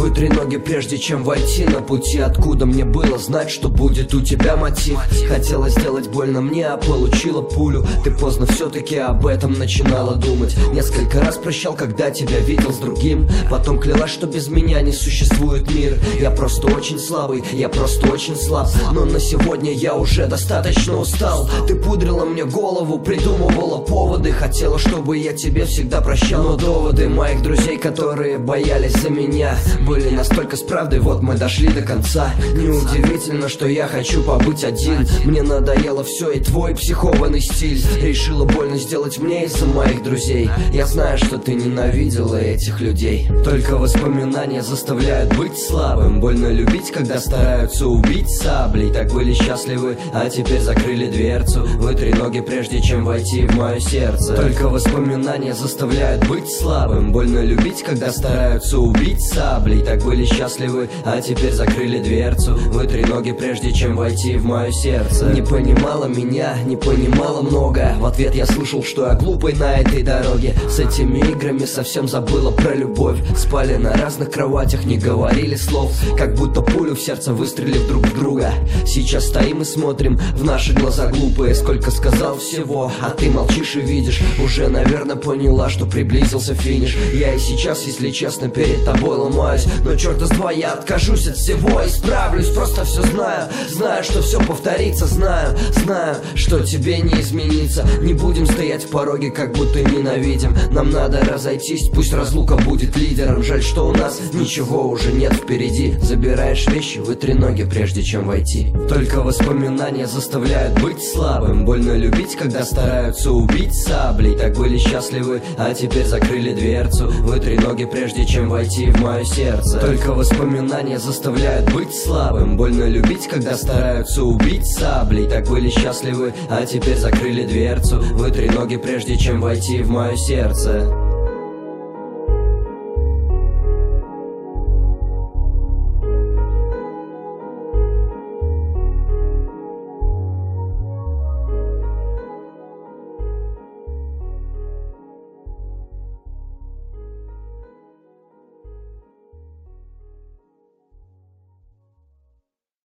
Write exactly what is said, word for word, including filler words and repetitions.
Вытри ноги, прежде чем войти на пути, откуда мне было знать, что будет у тебя мотив. Хотела сделать больно мне, а получила пулю. Ты поздно все-таки об этом начинала думать. Несколько раз прощал, когда тебя видел с другим. Потом клялась, что без меня не существует мир. Я просто очень слабый, я просто очень слаб. Но на сегодня я уже достаточно устал. Ты пудрила мне голову, придумывала поводы. Хотела, чтобы я тебе всегда прощал. Но доводы моих друзей, которые боялись за меня, были настолько с правдой, вот мы дошли до конца. Неудивительно, что я хочу побыть один. Мне надоело все и твой психованный стиль. Решила больно сделать мне из-за моих друзей. Я знаю, что ты ненавидела этих людей. Только воспоминания заставляют быть слабым. Больно любить, когда стараются убить саблей. Так были счастливы, а теперь закрыли дверцу. Вытри ноги, прежде чем войти в мое сердце. Только воспоминания заставляют быть слабым. Больно любить, когда стараются убить саблей. Так были счастливы, а теперь закрыли дверцу. Вытри ноги, прежде чем войти в мое сердце. Не понимала меня, не понимала много. В ответ я слышал, что я глупый на этой дороге. С этими играми совсем забыла про любовь. Спали на разных кроватях, не говорили слов. Как будто пулю в сердце выстрелив друг в друга. Сейчас стоим и смотрим в наши глаза глупые. Сколько сказал всего, а ты молчишь и видишь. Уже, наверное, поняла, что приблизился финиш. Я и сейчас, если честно, перед тобой ломаюсь. Но черта с два я откажусь от всего. Исправлюсь, просто все знаю. Знаю, что все повторится, знаю. Знаю, что тебе не измениться. Не будем стоять в пороге, как будто ненавидим. Нам надо разойтись, пусть разлука будет лидером. Жаль, что у нас ничего уже нет впереди. Забираешь вещи, вытри ноги, прежде чем войти. Только воспоминания заставляют быть слабым. Больно любить, когда стараются убить саблей. Так были счастливы, а теперь закрыли дверцу. Вытри ноги, прежде чем войти в мое сердце. Только воспоминания заставляют быть слабым. Больно любить, когда стараются убить саблей. Так были счастливы, а теперь закрыли дверцу. Вытри ноги, прежде чем войти в мое сердце.